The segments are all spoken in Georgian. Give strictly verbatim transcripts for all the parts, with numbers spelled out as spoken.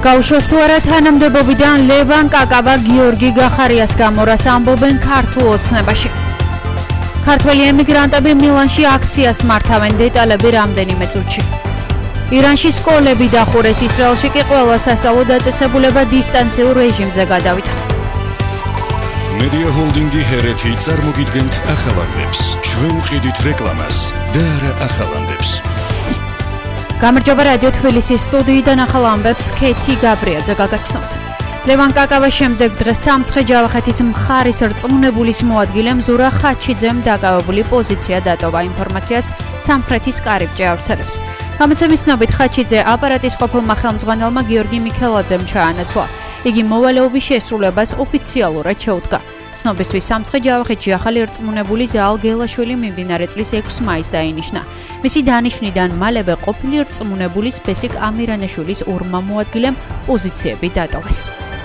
გაუშვეს თუ არა თანამდებობიდან ლევან კაკაბა გიორგი გახარიას გამორას ამბობენ ქართულ ოცნებაში. ქართველი ემიგრანტები მილანში აქციას მართავენ, დეტალები რამდენიმე წუთში. ირანში სკოლები დახურეს, ისრაელში კი ყველა სასწავლო დაწესებულება დისტანციურ რეჟიმზე გადავიდა. Media Holdingi ჰერეთი წარმოგიდგენთ ახალამდებს. ჩვენ ვყიდით რეკლამას და არა ახალამდებს. გამარჯობა რადიო თბილისის სტუდიიდან ახალ ამბებს ქეთი გაბრიაძე გაგაცნობთ. ლევან კაკაბას შემდეგ დღეს სამცხე-ჯავახეთის მხარის რწმუნებულის მოადგილემ ზურა ხაჩიძემ დაკავებული პოზიცია დატოვა. ინფორმაციას სამხრეთის კარიბჭე ავრცელებს. გამოცემის ცნობით ხაჩიძე აპარატის ყოფილმა ხელმძღვანელმა გიორგი მიქელაძემ ჩაანაცვლა. იგი მოვალეობის შესრულებას ოფიციალურად შეუდგა. ცნობისთვის სამცხე-ჯავახეთში ახალი რწმუნებული ზაალ გელაშვილი მიმდინარე წლის ექვსი მაისს დაინიშნა. მისი დანიშვნიდან მალევე ყოფილი რწმუნებულის ბესიკ ამირანაშვილის ორმა მოადგილემ პოზიციები დატოვეს.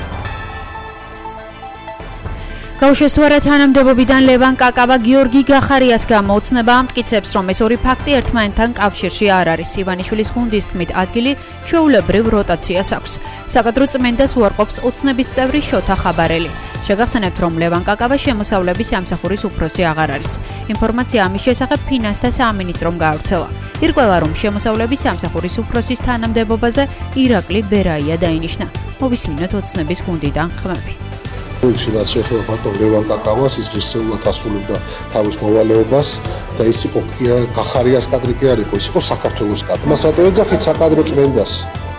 გაუშვეს თუ არა თანამდებობიდან ლევან კაკაბა გიორგი გახარიას გამოუცნება ამტკიცებს, რომ ეს ორი ფაქტი ერთმანეთთან კავშირში არ არის. ივანიშვილის გუნდის თქმით, ადგილი ჩვეულებრივ როტაციას აქვს. საკადრო წმენდას უარყოფს ოცნების წევრი შოთა ხაბარელი. შეგახსენებთ, რომ ლევან კაკაბა შემოსავლების სამსახურის უფროსი აღარ არის. ინფორმაცია ამის შესახებ ფინანსთა სამინისტრომ გაავრცელა. ირკვევა, რომ შემოსავლების სამსახურის უფროსის თანამდებობაზე ირაკლი ბერაია დაინიშნა. მოვისმინოთ ოცნების გუნდიდან ხმები. რაც შეეხება ბატონ ლევან კაკაბას, ის ღირსეულად ასრულებდა თავის მოვალეობას და ის იყო გახარიას კადრი კი არ იყო, ის იყო საქართველოს კადრი. მას რატო ეძახით საკადრო წმენდას?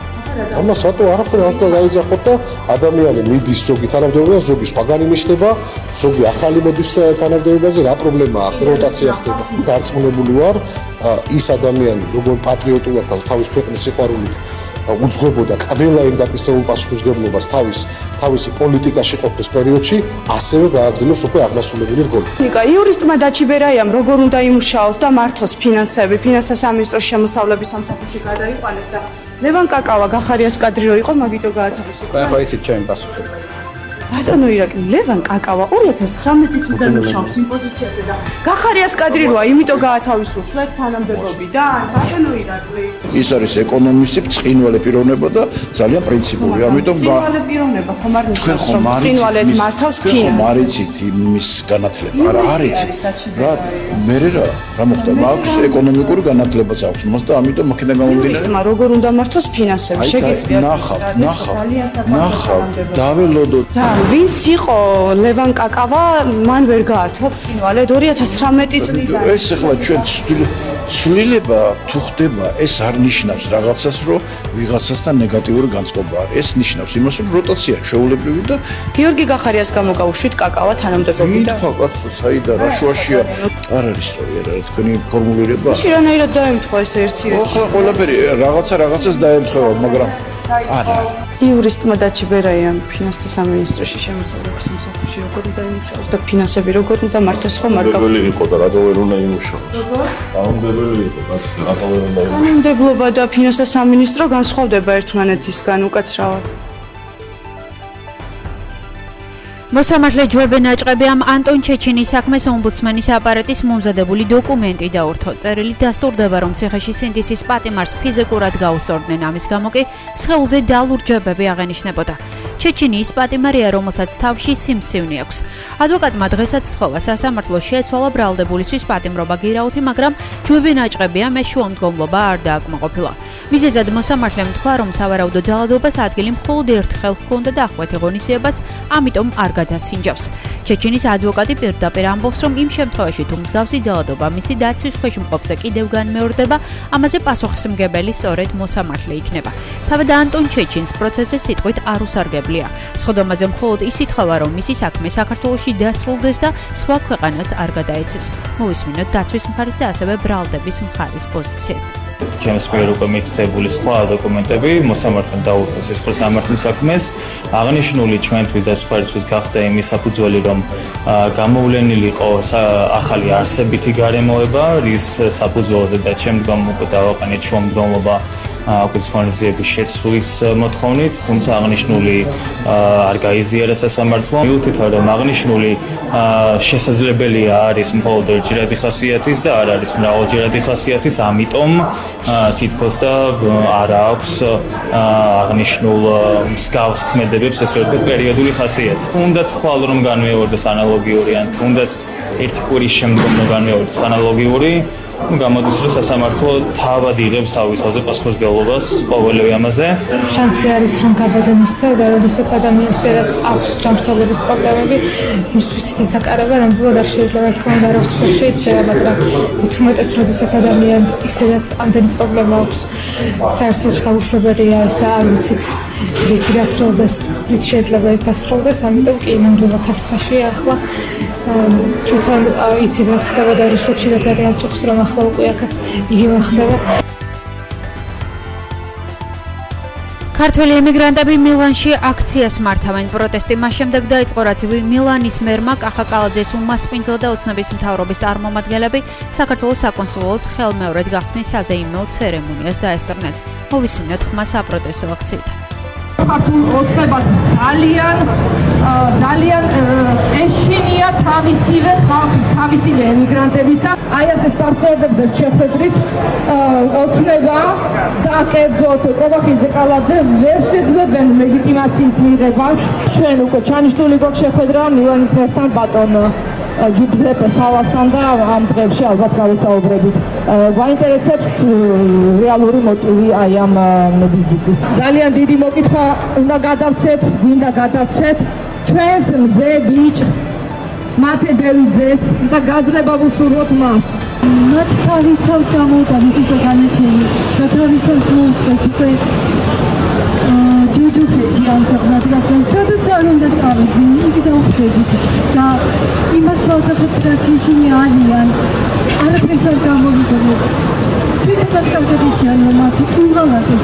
ამას რატო არაფერი არ დაიძახოთ და ადამიანი მიდის ზოგი თანამდებობაზე, ზოგი სხვაგან ინიშნება, ზოგი ახალი მოდის თანამდებობაზე, რა პრობლემაა? როტაცია ხდება. დარწმუნებული ვარ, ის ადამიანი, როგორ პატრიოტულად და თავის ქვეყნის სიყვარულით უძღვებოდა ყველა იმ დაკისრებულ პასუხისმგებლობას თავის თავისი პოლიტიკაში ყოფნის პერიოდში, ასევე გააგრძელოს უკვე აღმასრულებელი რგოლი. იურისტმა დაჩიბერაიამ როგორ უნდა იმუშაოს და მართოს ფინანსები, ფინანსთა სამინისტროს შემოსავლების სამსახურში გადაიყვანეს და ლევან კაკაბა გახარიას კადრი რო იყო, მაგიტო გაათავისუფლეს. ხო, ხო, იცით ჩემი პასუხი. ბატონო ირაკლი, ლევან კაკაბა ორი ათას ცხრამეტი წლიდან მუშაობს იმ პოზიციაზე და გახარიას კადრი როა, იმიტომ გაათავისუფლეთ თანამდებობიდან. ბატონო ირაკლი, ის არის ეკონომისტი, ბრწყინვალე პიროვნება და ძალიან პრინციპული. ამიტომ ბრწყინვალე პიროვნება ხომ არ ნიშნავს, რომ ბრწყინვალედ მართავს ფინანსს. ხომ არ იცით იმის განათლება? არა, არ იცით. რა, მე რა, რა მოხდა? მაქვს ეკონომიკური განათლებაც აქვს მას და ამიტომ მაქედან გამომდინარე. იურისტმა როგორ უნდა მართოს ფინანსები, შეგიძლიათ. ნახავ, ნახავ. ნახავ, დაველოდო. ვინც იყო ლევან კაკაბა, მან ვერ გაართვა ბრწყინვალედ ორი ათას ცხრამეტი წლიდან. ეს ახლა ჩვენ ცვლილება თუ ხდება, ეს არ ნიშნავს რაღაცას, რომ ვიღაცასთან ნეგატიური განწყობა არის. ეს ნიშნავს იმას, რომ როტაცია ჩვეულებრივი და გიორგი გახარიას გამოგაუშვით კაკაბა თანამდებობიდან. ხო, კაცო, საიდა რა შუაშია. არ არის სწორი რა თქვენი ფორმულირება. შენაირად დაემთხვა ეს ერთი ერთი. ხო, ყველაფერი რაღაცა რაღაცას დაემთხვა, მაგრამ არა. იურისტმა დაჩიბერაიამ ფინანსთა სამინისტროში შემოსავლების სამსახურში როგორ უნდა იმუშაოს და ფინანსები როგორ უნდა მართოს, ხომ არ გაქვს. დებელი იყო და რატო ვერ უნდა იმუშაოს? დაუნდებელი იყო, კაცი, რატო ვერ უნდა იმუშაოს? კანონმდებლობა და ფინანსთა სამინისტრო განსხვავდება ერთმანეთისგან უკაცრავად. მოსამართლე ჯვებენ აჭყებიამ ანტონ ჩეჩინის საქმეს ომბუდსმენის აპარატის მომზადებული დოკუმენტი დაურთო. წერილი დასტურდება, რომ ციხეში სინდისის პატიმარს ფიზიკურად გაუსწორდნენ, ამის გამო კი სხეულზე დალურჯებები აღენიშნებოდა. ჩეჩინი ის პატიმარია, რომელსაც თავში სიმსივნე აქვს. ადვოკატმა დღესაც სთხოვა სასამართლოს შეეცვალა ბრალდებულისთვის პატიმრობა გირაუთი, მაგრამ ჯვებენ აჭყებიამ ეს შუამდგომლობა არ დააკმაყოფილა. მიზეზად მოსამართლემ თქვა, რომ სავარაუდო ძალადობას ადგილი მხოლოდ ერთხელ ჰქონდა და ახღვეთ ღონისძიებას, ამიტომ არ გადასინჯავს. ჩეჩინის ადვოკატი პირდაპირ ამბობს, რომ იმ შემთხვევაში თუ მსგავსი ძალადობა მისი დაცვის ქვეშ მყოფზე კიდევ განმეორდება, ამაზე პასუხისმგებელი სწორედ მოსამართლე იქნება. თავად ანტონ ჩეჩინს პროცესზე სიტყვით არ უსარგებლია. სხდომაზე მხოლოდ ის ითხოვა, რომ მისი საქმე საქართველოში დასრულდეს და სხვა ქვეყანას არ გადაეცეს. მოვისმინოთ დაცვის მხარის და ასევე ბრალდების მხარის პოზიციები. ჩემს მიერ უკვე მითითებული სხვა დოკუმენტები მოსამართლემ დაურთო სისხლის სამართლის საქმეს. აღნიშნული ჩვენთვის და სხვაისთვის გახდა იმის საფუძველი, რომ გამოვლენილი იყო ახალი არსებითი გარემოება, რის საფუძველზე და შემდგომ უკვე დავაყენეთ შუამდგომლობა კვეთის ღონისძიების შეცვლის მოთხოვნით, თუმცა აღნიშნული არ გაიზიარა სასამართლომ. მიუხედავად რომ აღნიშნული შესაძლებელია არის მხოლოდ ერთჯერადი ხასიათის და არ არის მრავალჯერადი ხასიათის, ამიტომ თითქოს და არ აქვს აღნიშნულ მსგავს ქმედებებს ესე ვთქვათ პერიოდული ხასიათი. თუნდაც ხვალ რომ განმეორდეს ანალოგიური ან თუნდაც ერთი კვირის შემდგომ რომ განმეორდეს ანალოგიური, გამოდის რომ სასამართლო თავად იღებს თავის თავზე პასუხისმგებლობას ყოველივე ამაზე. შანსი არის რომ გაბედონ ისევ და როდესაც ადამიანს რაც აქვს ჯანმრთელობის პრობლემები, მისთვის ის დაკარება ნამდვილად არ შეიძლება თქმა უნდა რა ვთქვათ შეიძლება, მაგრამ თუმეტეს როდესაც ადამიანს ისედაც ამდენი პრობლემა აქვს, საერთოდ დაუშვებელია ეს და არ ვიცით რითი დასრულდეს, რით შეიძლება ეს დასრულდეს, ამიტომ კი ნამდვილად საფრთხეშია ახლა თვითონ იცის რაც ხდება და რუსეთში და ძალიან წუხს რომ ახლა უკვე აქაც იგივე ხდება. ქართველი ემიგრანტები მილანში აქციას მართავენ. პროტესტი მას შემდეგ დაიწყო, რაც მილანის მერმა კახა კალაძეს უმასპინძლა და ოცნების მთავრობის წარმომადგენლები საქართველოს საკონსულოს ხელმეორედ გახსნის საზეიმო ცერემონიას დაესწრნენ. მოვისმინოთ ხმა საპროტესტო აქციიდან. ქართულ ოცნებას ძალიან ძალიან ეშინია თავისივე ხალხის, თავისივე ემიგრანტების და აი ასეთ პარტნიორებს შეხვედრით ოცნება და კერძოდ კობახიძე კალაძე ვერ შეძლებენ ლეგიტიმაციის მიღებას. ჩვენ უკვე ჩანიშნული გვაქვს შეხვედრა მილანის მერთან ბატონ ჯუზეპე სალასთან და ამ დღეებში ალბათ გავესაუბრებით. გვაინტერესებს რეალური მოტივი აი ამ ვიზიტის. ძალიან დიდი მოკითხვა უნდა გადავცეთ, გვინდა გადავცეთ ჩვენს მზე ბიჭ მათე დევიძეს და გაძღება ვუსურვოთ მას. მათ თავის თავს გამოვიდა მისი განაჩენი და თავის თავს მოუწეს უკვე ჯუჯუხეთი ამხნად რადგან სადაც არ უნდა წავიდნენ, იქ დავხვდებით და იმას ვაძახებთ, რაც ისინი არიან, არაფერს არ გამოვიდნენ. თვითონაც გავდებიციან, რომ მათ უღალატეს.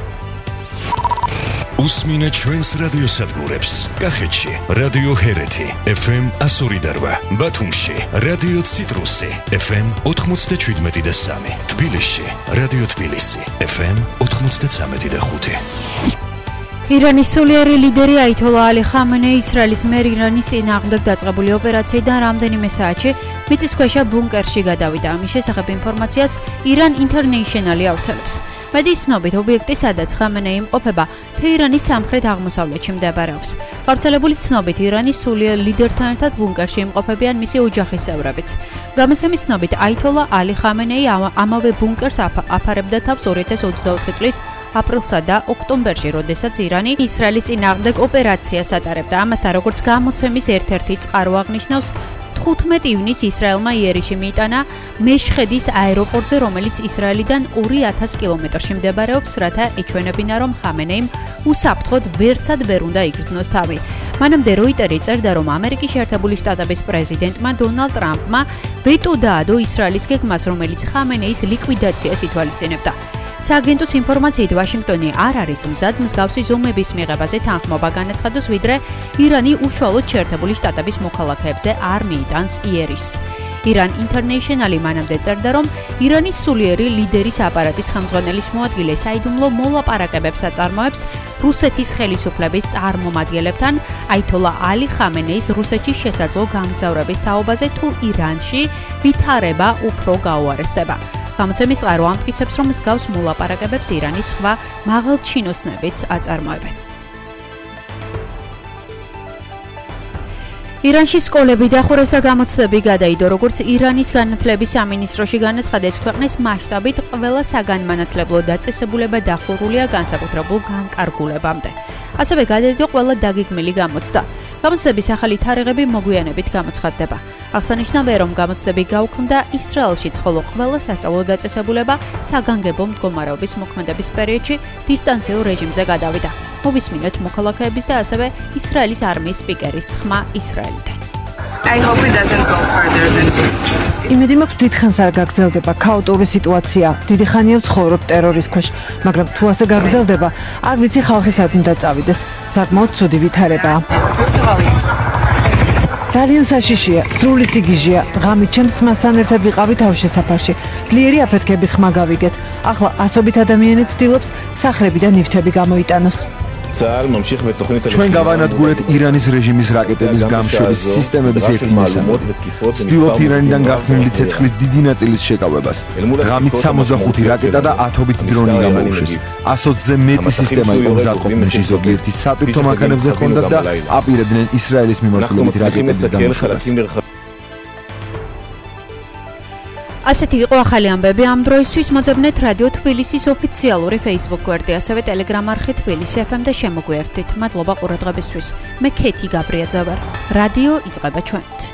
უსმინე ჩვენს რადიოსადგურებს. კახეთში რადიო ჰერეთი ეფ ემ εκατო ორი და რვა, ბათუმში რადიო ციტრუსი ეფ ემ ოთხმოცდაშვიდმეტი და სამი, თბილისში რადიო თბილისი ეფ ემ ოთხმოცდაცამეტი და ხუთი. ირანის სულიერი ლიდერი აითოლა ალი ხამენეი ისრაელის მიერ ირანის წინააღმდეგ დაწყებული ოპერაციიდან რამდენიმე საათში მიწისქვეშა ბუნკერში გადავიდა. ამის შესახებ ინფორმაციას ირან ინტერნეიშნალი ავრცელებს. მედიის ცნობით, ობიექტი, სადაც ხამენეი იმყოფება, თეირანის სამხრეთ-აღმოსავლეთში მდებარეობს. გავრცელებული ცნობით, ირანის სულიერ ლიდერთან ერთად ბუნკერში იმყოფებიან მისი ოჯახის წევრებიც. გამოსცემის ცნობით, აითოლა ალი ხამენეი ამავე ბუნკერს აფარებდა თავს ორი ათას ოცდაოთხი წლის აპრილსა და ოქტომბერში, როდესაც ირანი ისრაელის წინააღმდეგ ოპერაციას ატარებდა. ამასთან, როგორც გამოცემის ერთ-ერთი წყარო აღნიშნავს, თხუთმეტი ივნისს ისრაელმა იერიში მიიტანა მეშხედის აეროპორტზე, რომელიც ისრაელიდან ორი ათას კილომეტრში მდებარეობს, რათა ეჩვენებინა, რომ ხამენეიმ უსაფრთხოდ ვერსად ვერ უნდა იგრძნოს თავი. მანამდე როიტერი წერდა, რომ ამერიკის შეერთებული შტატების პრეზიდენტმა დონალდ ტრამპმა ვეტო დაადო ისრაელის გეგმას, რომელიც ხამენეის ლიკვიდაციას ითვალისწინებდა. სააგენტოს ინფორმაციით, ვაშინგტონი არ არის მზად მსგავსი ზომების მიღებაზე თანხმობა განაცხადოს, ვიდრე ირანი უშუალოდ შეერთებული შტატების მოქალაქეებზე არ მიიტანს იერიშს. ირან ინტერნეიშნალი მანამდე წერდა, რომ ირანის სულიერი ლიდერის აპარატის ხელმძღვანელის მოადგილე საიდუმლო მოლაპარაკებებს აწარმოებს რუსეთის ხელისუფლების წარმომადგენლებთან აითოლა ალი ხამენეის რუსეთში შესაძლო გამგზავრების თაობაზე თუ ირანში ვითარება უფრო გაუარესდება. გამოცემის წყარო ამტკიცებს, რომ მსგავს მოლაპარაკებებს ირანის სხვა მაღალჩინოსნებიც აწარმოებენ. ირანში სკოლები დახურეს და გამოცდები გადაიდო, როგორც ირანის განათლების სამინისტროში განაცხადეს, ქვეყნის მასშტაბით ყველა საგანმანათლებლო დაწესებულება დახურულია განსაკუთრებულ განკარგულებამდე. ასევე გადაიდო ყველა დაგეგმილი გამოცდა. გამოცდების ახალი თარიღები მოგვიანებით გამოცხადდება. აღსანიშნავია, რომ გამოცდები გაუქმდა ისრაელშიც, ხოლო ყველა სასწავლო დაწესებულება საგანგებო მდგომარეობის მოქმედების პერიოდში დისტანციურ რეჟიმზე გადავიდა. მოვისმინოთ მოქალაქეების და ასევე ისრაელის არმიის სპიკერის ხმა ისრაელიდან. I hope it doesn't go further than this. იმედი მაქვს, დიდხანს არ გაგრძელდება ქაოტური სიტუაცია. დიდი ხანია ვცხოვრობ ტერორის ქვეშ, მაგრამ თუ ასე გაგრძელდება, არ ვიცი ხალხი სად უნდა წავიდეს. საკმაოდ ცუდი ვითარებაა. ძალიან საშიშია, სრული სიგიჟეა. ღამით ჩემს მასთან ერთად ვიყავი თავშესაფარში. ძლიერი აფეთქების ხმა გავიგეთ. ახლა ასობით ადამიანი ცდილობს სახლები და ნივთები გამოიტანოს. ჩვენ გავანადგურეთ ირანის რეჟიმის რაკეტების გამშვების სისტემების ერთი მესამე. ვცდილობთ ირანიდან გახსნილი ცეცხლის დიდი ნაწილის შეკავებას. ღამით სამოცდახუთი რაკეტა და ათობით დრონი გამოუშვეს. ასოცზე მეტი სისტემა იყო მზადყოფნაში, ზოგიერთი სატვირთო მანქანებზე ჰქონდათ და აპირებდნენ ისრაელის მიმართულებით რაკეტების გამოშვებას. ასეთი იყო ახალი ამბები ამ დროისთვის. მოძებნეთ რადიო თბილისის ოფიციალური Facebook გვერდი, ასევე Telegram არხი თბილისი ეფ ემ და შემოგვიერთდით. მადლობა ყურადღებისთვის. მე ქეთი გაბრიაძე ვარ. რადიო იწყება ჩვენით.